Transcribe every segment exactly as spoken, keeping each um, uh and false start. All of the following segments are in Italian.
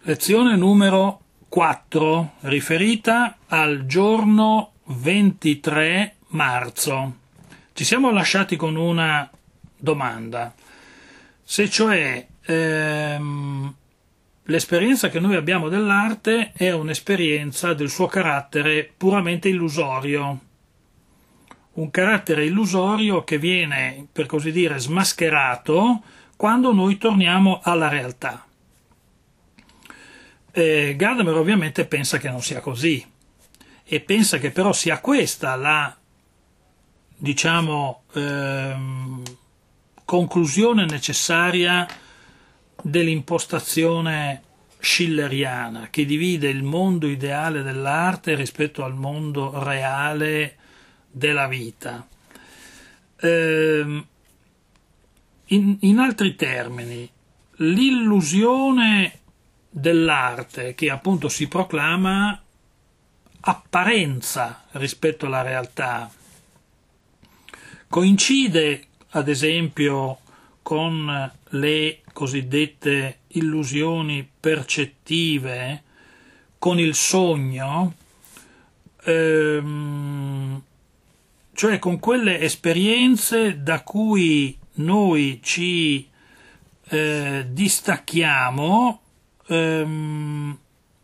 Lezione numero quattro, riferita al giorno ventitré marzo. Ci siamo lasciati con una domanda, se cioè ehm, l'esperienza che noi abbiamo dell'arte è un'esperienza del suo carattere puramente illusorio, un carattere illusorio che viene, per così dire, smascherato quando noi torniamo alla realtà. Eh, Gadamer ovviamente pensa che non sia così e pensa che però sia questa la, diciamo, ehm, conclusione necessaria dell'impostazione schilleriana che divide il mondo ideale dell'arte rispetto al mondo reale della vita. Eh, in, in altri termini, l'illusione dell'arte che appunto si proclama apparenza rispetto alla realtà coincide ad esempio con le cosiddette illusioni percettive, con il sogno, ehm, cioè con quelle esperienze da cui noi ci eh, distacchiamo ehm,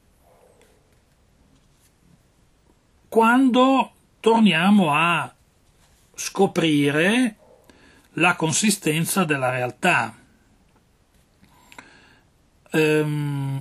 quando torniamo a scoprire la consistenza della realtà. Ehm,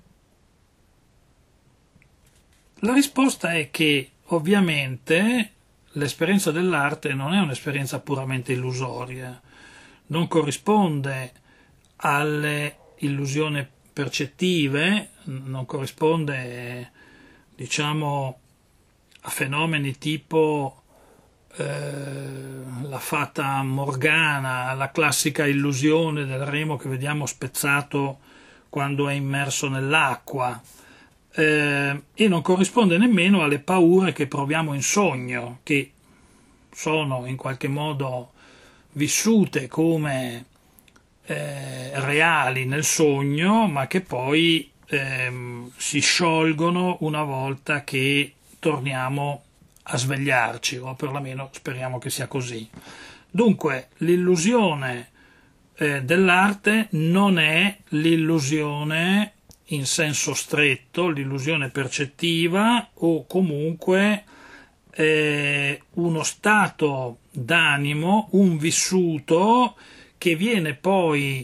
la risposta è che ovviamente l'esperienza dell'arte non è un'esperienza puramente illusoria, non corrisponde alle illusioni percettive, non corrisponde, diciamo, a fenomeni tipo eh, la fata Morgana, la classica illusione del remo che vediamo spezzato quando è immerso nell'acqua, eh, e non corrisponde nemmeno alle paure che proviamo in sogno, che sono in qualche modo vissute come eh, reali nel sogno, ma che poi eh, si sciolgono una volta che torniamo a svegliarci, o perlomeno speriamo che sia così. Dunque l'illusione eh, dell'arte non è l'illusione in senso stretto, l'illusione percettiva o comunque eh, uno stato d'animo, un vissuto che viene poi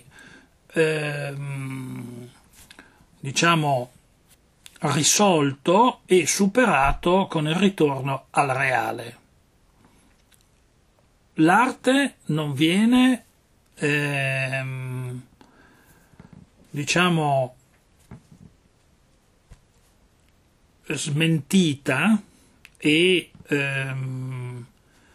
ehm, diciamo risolto e superato con il ritorno al reale. L'arte non viene ehm, diciamo smentita e ehm,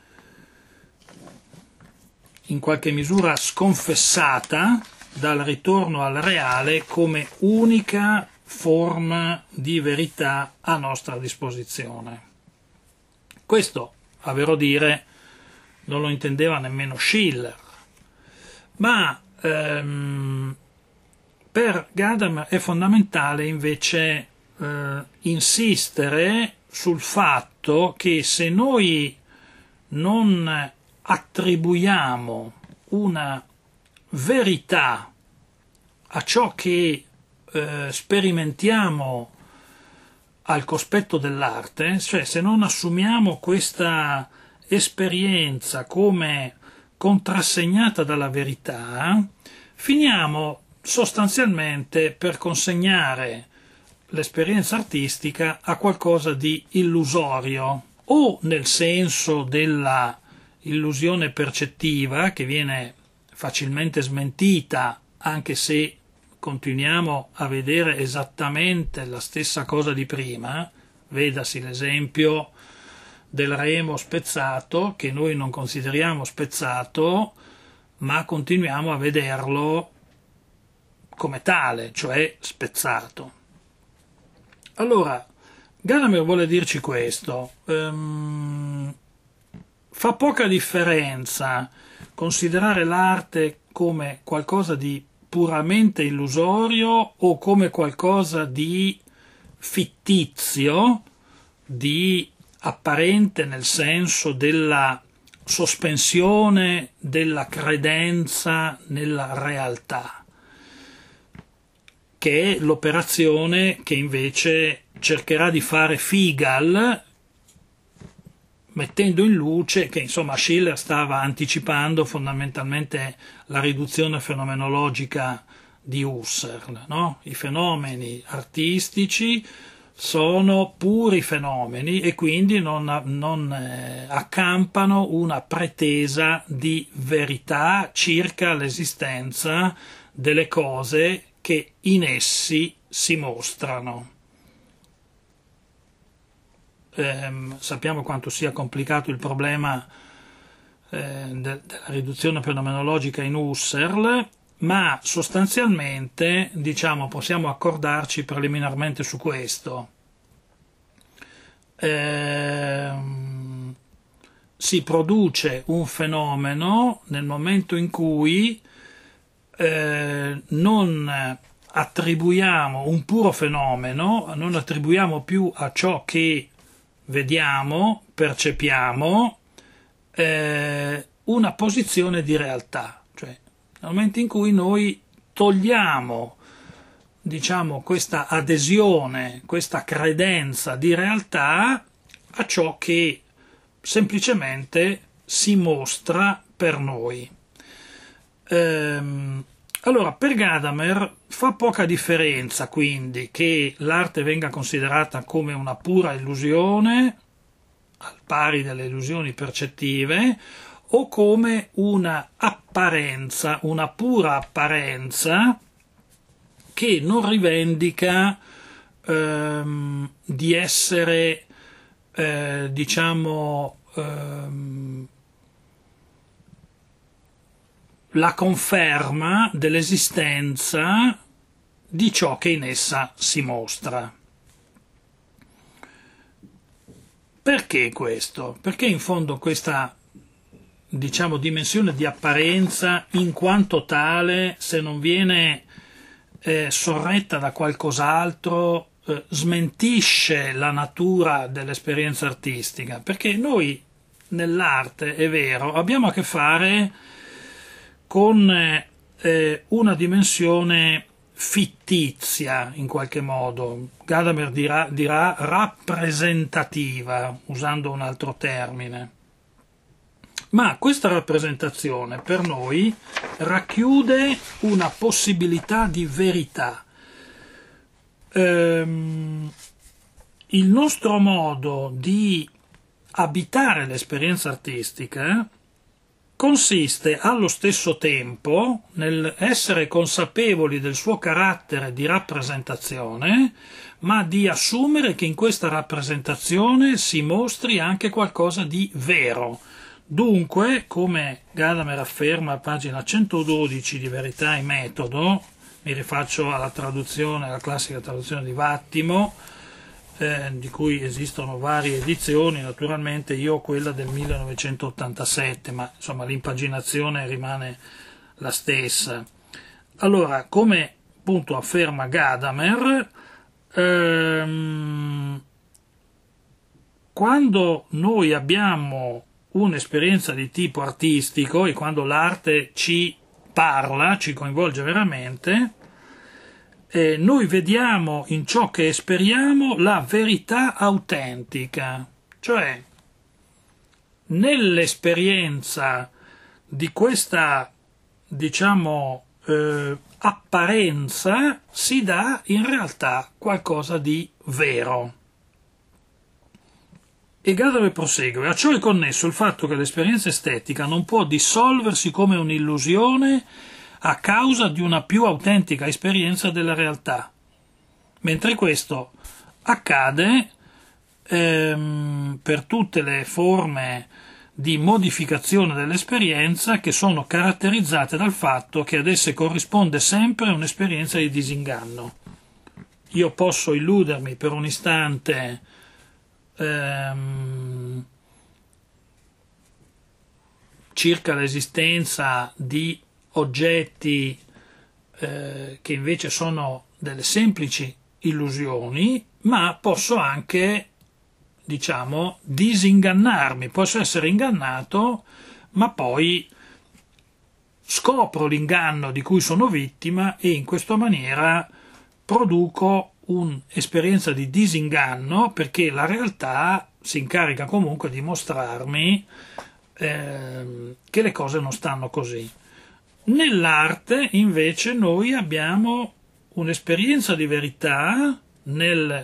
in qualche misura sconfessata dal ritorno al reale come unica forma di verità a nostra disposizione. Questo, a vero dire, non lo intendeva nemmeno Schiller, ma ehm, per Gadamer è fondamentale invece eh, insistere sul fatto che se noi non attribuiamo una verità a ciò che eh, sperimentiamo al cospetto dell'arte, cioè se non assumiamo questa esperienza come contrassegnata dalla verità, finiamo sostanzialmente per consegnare l'esperienza artistica a qualcosa di illusorio, o nel senso della illusione percettiva che viene facilmente smentita anche se continuiamo a vedere esattamente la stessa cosa di prima, vedasi l'esempio del remo spezzato che noi non consideriamo spezzato ma continuiamo a vederlo come tale, cioè spezzato. Allora Gadamer vuole dirci questo, ehm, fa poca differenza considerare l'arte come qualcosa di puramente illusorio o come qualcosa di fittizio, di apparente nel senso della sospensione della credenza nella realtà, che è l'operazione che invece cercherà di fare Figal, mettendo in luce che insomma Schiller stava anticipando fondamentalmente la riduzione fenomenologica di Husserl, no? I fenomeni artistici sono puri fenomeni e quindi non, non eh, accampano una pretesa di verità circa l'esistenza delle cose che in essi si mostrano. Eh, sappiamo quanto sia complicato il problema eh, de- della riduzione fenomenologica in Husserl, ma sostanzialmente, diciamo, possiamo accordarci preliminarmente su questo. Eh, si produce un fenomeno nel momento in cui eh, non attribuiamo un puro fenomeno, non attribuiamo più a ciò che vediamo, percepiamo, eh, una posizione di realtà, cioè nel momento in cui noi togliamo, diciamo, questa adesione, questa credenza di realtà a ciò che semplicemente si mostra per noi. Ehm, allora, per Gadamer fa poca differenza quindi che l'arte venga considerata come una pura illusione, al pari delle illusioni percettive, o come una apparenza, una pura apparenza che non rivendica ehm, di essere, eh, diciamo, ehm, la conferma dell'esistenza di ciò che in essa si mostra. Perché questo? Perché in fondo questa, diciamo, dimensione di apparenza in quanto tale, se non viene eh, sorretta da qualcos'altro, eh, smentisce la natura dell'esperienza artistica, perché noi nell'arte, è vero, abbiamo a che fare con eh, una dimensione fittizia in qualche modo, Gadamer dirà, dirà rappresentativa, usando un altro termine. Ma questa rappresentazione per noi racchiude una possibilità di verità. Ehm, il nostro modo di abitare l'esperienza artistica consiste allo stesso tempo nell'essere consapevoli del suo carattere di rappresentazione, ma di assumere che in questa rappresentazione si mostri anche qualcosa di vero. Dunque, come Gadamer afferma a pagina centododici di Verità e Metodo, mi rifaccio alla traduzione, alla classica traduzione di Vattimo, eh, di cui esistono varie edizioni, naturalmente io ho quella del millenovecentottantasette, ma insomma l'impaginazione rimane la stessa. Allora, come appunto afferma Gadamer, ehm, quando noi abbiamo un'esperienza di tipo artistico e quando l'arte ci parla, ci coinvolge veramente, eh, noi vediamo in ciò che esperiamo la verità autentica, cioè nell'esperienza di questa, diciamo, eh, apparenza si dà in realtà qualcosa di vero. E Gadamer prosegue: a ciò è connesso il fatto che l'esperienza estetica non può dissolversi come un'illusione a causa di una più autentica esperienza della realtà, mentre questo accade ehm, per tutte le forme di modificazione dell'esperienza che sono caratterizzate dal fatto che ad esse corrisponde sempre un'esperienza di disinganno. Io posso illudermi per un istante ehm, circa l'esistenza di oggetti eh, che invece sono delle semplici illusioni, ma posso anche, diciamo, disingannarmi, posso essere ingannato, ma poi scopro l'inganno di cui sono vittima e in questa maniera produco un'esperienza di disinganno, perché la realtà si incarica comunque di mostrarmi eh, che le cose non stanno così. Nell'arte invece noi abbiamo un'esperienza di verità nel,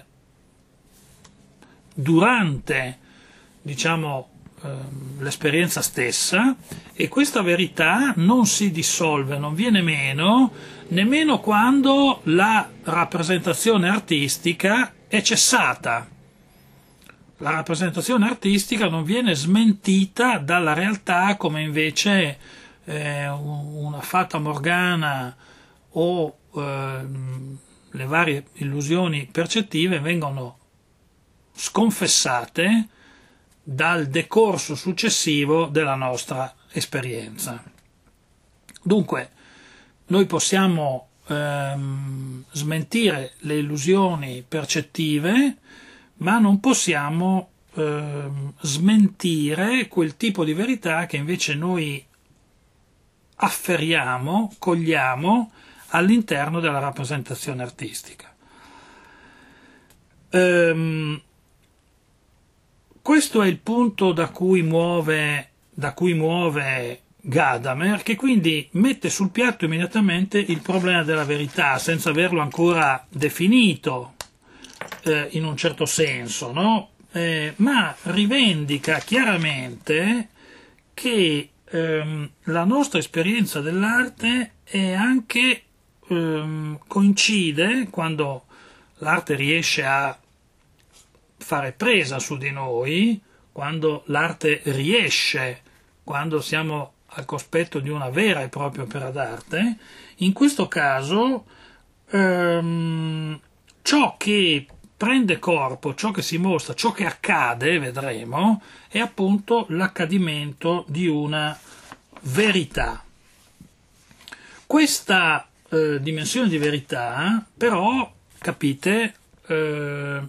durante, diciamo, l'esperienza stessa, e questa verità non si dissolve, non viene meno nemmeno quando la rappresentazione artistica è cessata. La rappresentazione artistica non viene smentita dalla realtà come invece eh, una fata morgana o eh, le varie illusioni percettive vengono sconfessate dal decorso successivo della nostra esperienza. Dunque, noi possiamo ehm, smentire le illusioni percettive, ma non possiamo ehm, smentire quel tipo di verità che invece noi afferiamo, cogliamo all'interno della rappresentazione artistica. Ehm, Questo è il punto da cui muove, da cui muove Gadamer, che quindi mette sul piatto immediatamente il problema della verità, senza averlo ancora definito eh, in un certo senso, no? eh, ma rivendica chiaramente che ehm, la nostra esperienza dell'arte è anche ehm, coincide, quando l'arte riesce a fare presa su di noi, quando l'arte riesce, quando siamo al cospetto di una vera e propria opera d'arte, in questo caso ehm, ciò che prende corpo, ciò che si mostra, ciò che accade, vedremo, è appunto l'accadimento di una verità. Questa eh, dimensione di verità, però, capite, eh,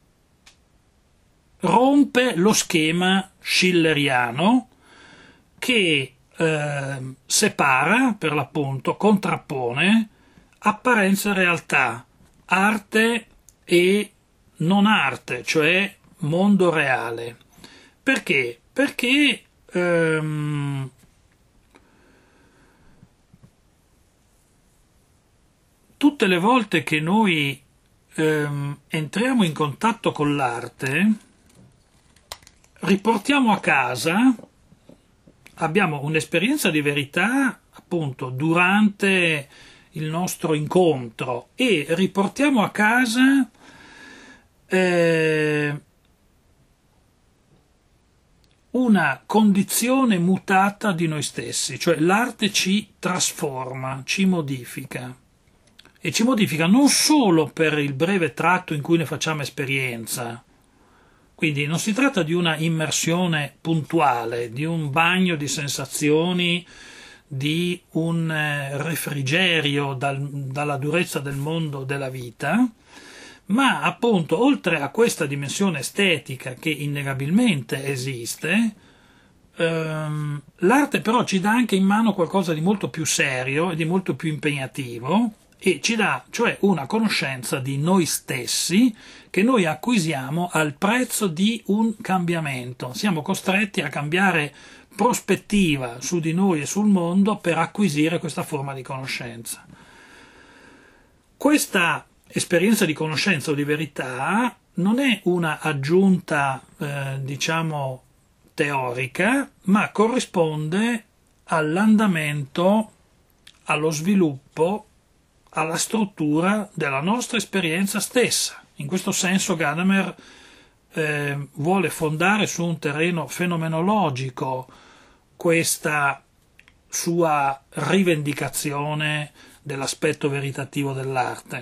rompe lo schema schilleriano che eh, separa, per l'appunto, contrappone apparenza e realtà, arte e non arte, cioè mondo reale. Perché? Perché ehm, tutte le volte che noi ehm, entriamo in contatto con l'arte, riportiamo a casa, abbiamo un'esperienza di verità appunto durante il nostro incontro, e riportiamo a casa eh, una condizione mutata di noi stessi, cioè l'arte ci trasforma, ci modifica, e ci modifica non solo per il breve tratto in cui ne facciamo esperienza. Quindi non si tratta di una immersione puntuale, di un bagno di sensazioni, di un refrigerio dal, dalla durezza del mondo della vita, ma appunto oltre a questa dimensione estetica che innegabilmente esiste, ehm, l'arte però ci dà anche in mano qualcosa di molto più serio e di molto più impegnativo, e ci dà cioè una conoscenza di noi stessi che noi acquisiamo al prezzo di un cambiamento. Siamo costretti a cambiare prospettiva su di noi e sul mondo per acquisire questa forma di conoscenza. Questa esperienza di conoscenza o di verità non è una aggiunta, eh, diciamo, teorica, ma corrisponde all'andamento, allo sviluppo, alla struttura della nostra esperienza stessa. In questo senso Gadamer eh, vuole fondare su un terreno fenomenologico questa sua rivendicazione dell'aspetto veritativo dell'arte.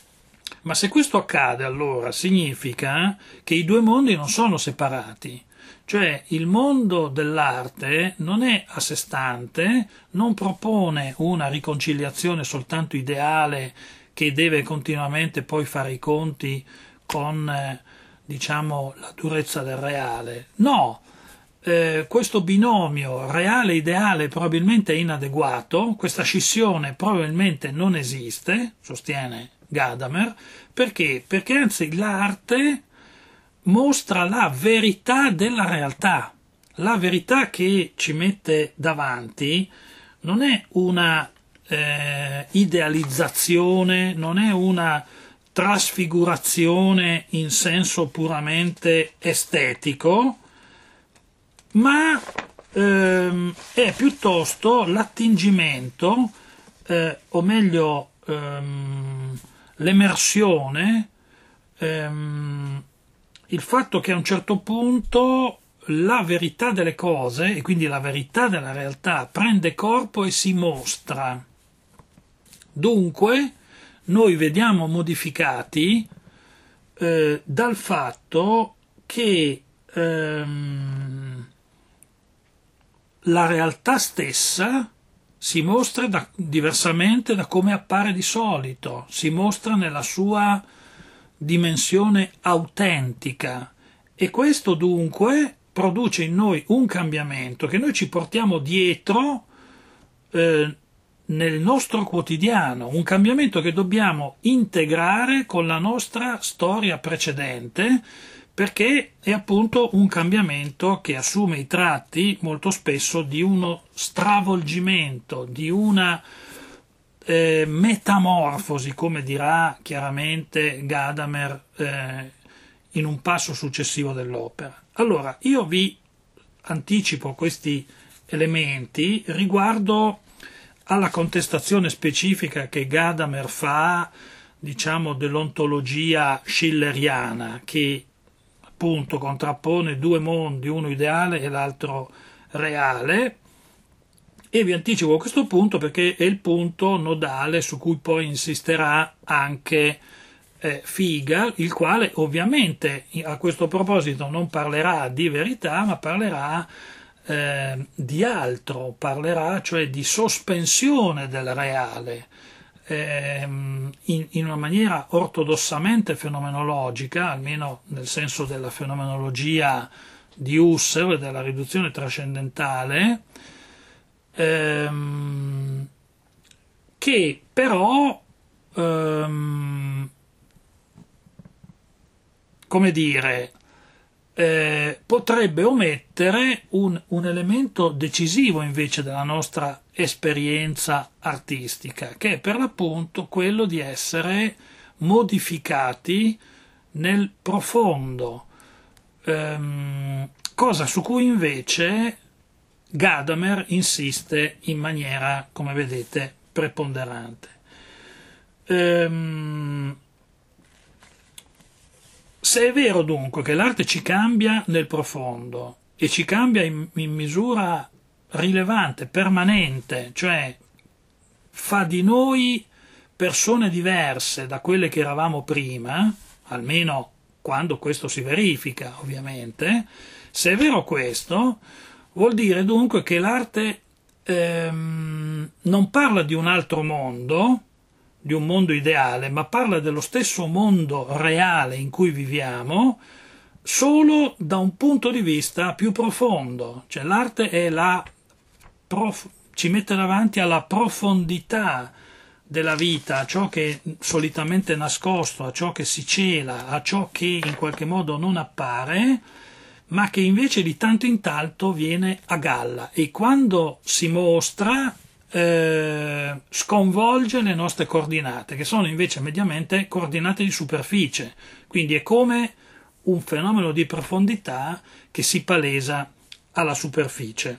Ma se questo accade, allora significa che i due mondi non sono separati, cioè il mondo dell'arte non è a sé stante, non propone una riconciliazione soltanto ideale che deve continuamente poi fare i conti con eh, diciamo la durezza del reale. No, eh, questo binomio reale-ideale probabilmente è inadeguato, questa scissione probabilmente non esiste, sostiene Gadamer. Perché? Perché anzi l'arte mostra la verità della realtà. La verità che ci mette davanti non è una eh, idealizzazione, non è una trasfigurazione in senso puramente estetico, ma ehm, è piuttosto l'attingimento, eh, o meglio ehm, l'emersione, ehm, il fatto che a un certo punto la verità delle cose, e quindi la verità della realtà, prende corpo e si mostra. Dunque, noi vediamo modificati eh, dal fatto che ehm, la realtà stessa si mostra da, diversamente da come appare di solito, si mostra nella sua dimensione autentica, e questo dunque produce in noi un cambiamento che noi ci portiamo dietro eh, nel nostro quotidiano, un cambiamento che dobbiamo integrare con la nostra storia precedente, perché è appunto un cambiamento che assume i tratti molto spesso di uno stravolgimento, di una eh, metamorfosi, come dirà chiaramente Gadamer eh, in un passo successivo dell'opera. Allora, io vi anticipo questi elementi riguardo alla contestazione specifica che Gadamer fa, diciamo, dell'ontologia schilleriana, che appunto contrappone due mondi, uno ideale e l'altro reale, e vi anticipo questo punto perché è il punto nodale su cui poi insisterà anche eh, Figa, il quale ovviamente a questo proposito non parlerà di verità, ma parlerà eh, di altro, parlerà cioè di sospensione del reale, In, in una maniera ortodossamente fenomenologica, almeno nel senso della fenomenologia di Husserl e della riduzione trascendentale, ehm, che però ehm, come dire eh, potrebbe omettere un, un elemento decisivo invece della nostra esperienza artistica, che è per l'appunto quello di essere modificati nel profondo, ehm, cosa su cui invece Gadamer insiste in maniera, come vedete, preponderante. Ehm, se è vero dunque che l'arte ci cambia nel profondo e ci cambia in, in misura rilevante, permanente, cioè fa di noi persone diverse da quelle che eravamo prima, almeno quando questo si verifica ovviamente, se è vero questo, vuol dire dunque che l'arte ehm, non parla di un altro mondo, di un mondo ideale, ma parla dello stesso mondo reale in cui viviamo, solo da un punto di vista più profondo. Cioè l'arte è la prof- ci mette davanti alla profondità della vita, a ciò che è solitamente nascosto, a ciò che si cela, a ciò che in qualche modo non appare, ma che invece di tanto in tanto viene a galla, e quando si mostra eh, sconvolge le nostre coordinate, che sono invece mediamente coordinate di superficie, quindi è come un fenomeno di profondità che si palesa alla superficie.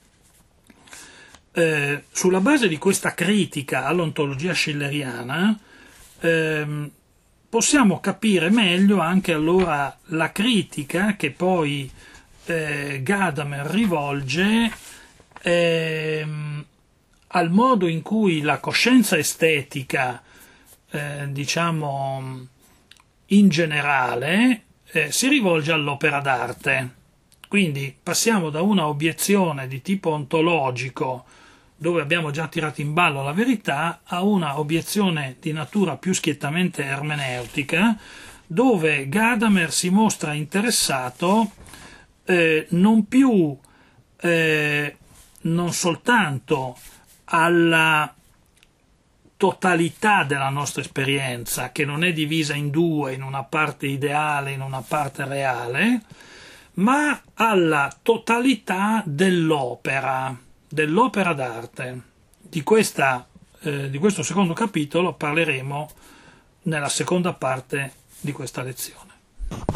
Eh, sulla base di questa critica all'ontologia schilleriana ehm, possiamo capire meglio anche allora la critica che poi eh, Gadamer rivolge ehm, al modo in cui la coscienza estetica, eh, diciamo in generale, eh, si rivolge all'opera d'arte. Quindi passiamo da una obiezione di tipo ontologico, dove abbiamo già tirato in ballo la verità, a una obiezione di natura più schiettamente ermeneutica, dove Gadamer si mostra interessato eh, non più eh, non soltanto alla totalità della nostra esperienza, che non è divisa in due, in una parte ideale, in una parte reale, ma alla totalità dell'opera, dell'opera d'arte. Di, questa, eh, di questo secondo capitolo parleremo nella seconda parte di questa lezione.